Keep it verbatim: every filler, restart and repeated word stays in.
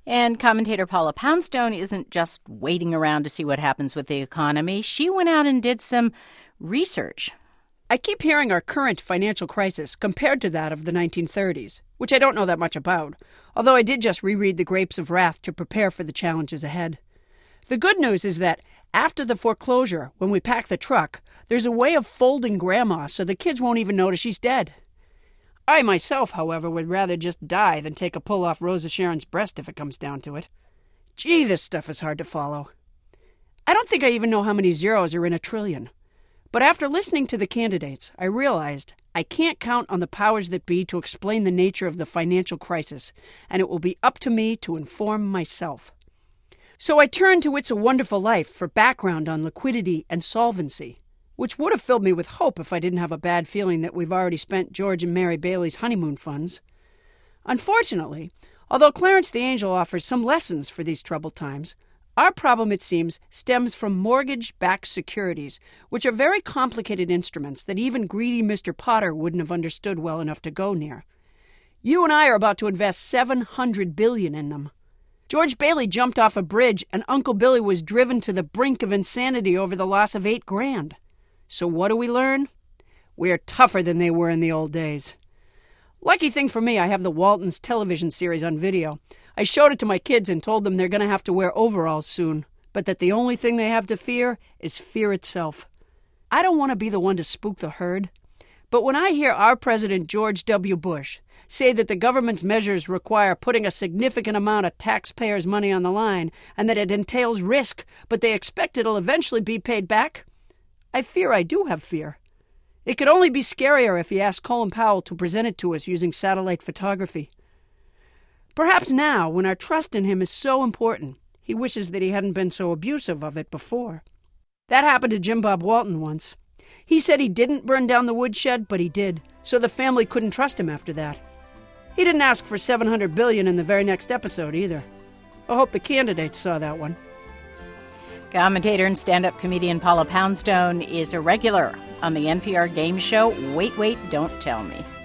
And commentator Paula Poundstone isn't just waiting around to see what happens with the economy. She went out and did some research. I keep hearing our current financial crisis compared to that of the nineteen thirties, which I don't know that much about, although I did just reread The Grapes of Wrath to prepare for the challenges ahead. The good news is that after the foreclosure, when we pack the truck, there's a way of folding Grandma so the kids won't even notice she's dead. I myself, however, would rather just die than take a pull off Rosa Sharon's breast if it comes down to it. Gee, this stuff is hard to follow. I don't think I even know how many zeros are in a trillion. But after listening to the candidates, I realized I can't count on the powers that be to explain the nature of the financial crisis, and it will be up to me to inform myself. So I turned to It's a Wonderful Life for background on liquidity and solvency, which would have filled me with hope if I didn't have a bad feeling that we've already spent George and Mary Bailey's honeymoon funds. Unfortunately, although Clarence the Angel offers some lessons for these troubled times, our problem, it seems, stems from mortgage-backed securities, which are very complicated instruments that even greedy Mister Potter wouldn't have understood well enough to go near. You and I are about to invest seven hundred billion dollars in them. George Bailey jumped off a bridge, and Uncle Billy was driven to the brink of insanity over the loss of eight grand. So what do we learn? We're tougher than they were in the old days. Lucky thing for me, I have the Waltons television series on video. I showed it to my kids and told them they're going to have to wear overalls soon, but that the only thing they have to fear is fear itself. I don't want to be the one to spook the herd, but when I hear our President George W. Bush say that the government's measures require putting a significant amount of taxpayers' money on the line and that it entails risk, but they expect it'll eventually be paid back, I fear I do have fear. It could only be scarier if he asked Colin Powell to present it to us using satellite photography. Perhaps now, when our trust in him is so important, he wishes that he hadn't been so abusive of it before. That happened to Jim Bob Walton once. He said he didn't burn down the woodshed, but he did, so the family couldn't trust him after that. He didn't ask for seven hundred billion dollars in the very next episode either. I hope the candidates saw that one. Commentator and stand-up comedian Paula Poundstone is a regular on the N P R game show Wait, Wait, Don't Tell Me.